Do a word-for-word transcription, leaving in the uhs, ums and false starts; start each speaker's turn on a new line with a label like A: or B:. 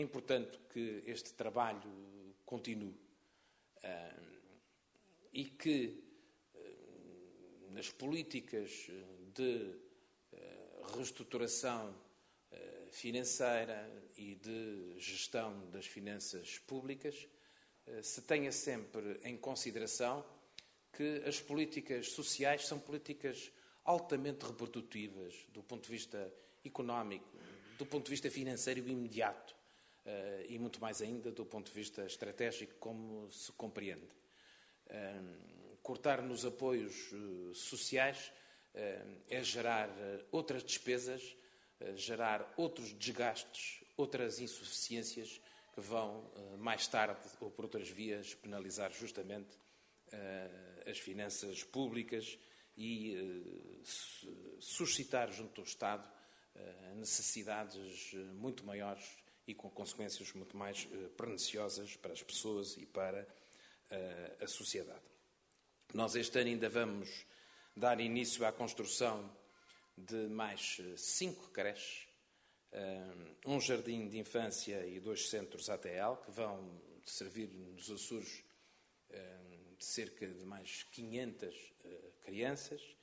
A: importante que este trabalho continue e que nas políticas de reestruturação financeira e de gestão das finanças públicas se tenha sempre em consideração que as políticas sociais são políticas altamente reprodutivas do ponto de vista económico, do ponto de vista financeiro imediato e muito mais ainda do ponto de vista estratégico, como se compreende. Cortar nos apoios sociais é gerar outras despesas, gerar outros desgastes, outras insuficiências que vão, mais tarde ou por outras vias, penalizar justamente as finanças públicas e suscitar junto do Estado necessidades muito maiores e com consequências muito mais perniciosas para as pessoas e para a sociedade. Nós este ano ainda vamos dar início à construção de mais cinco creches, um jardim de infância e dois centros A T L, que vão servir nos Açores cerca de mais quinhentas crianças,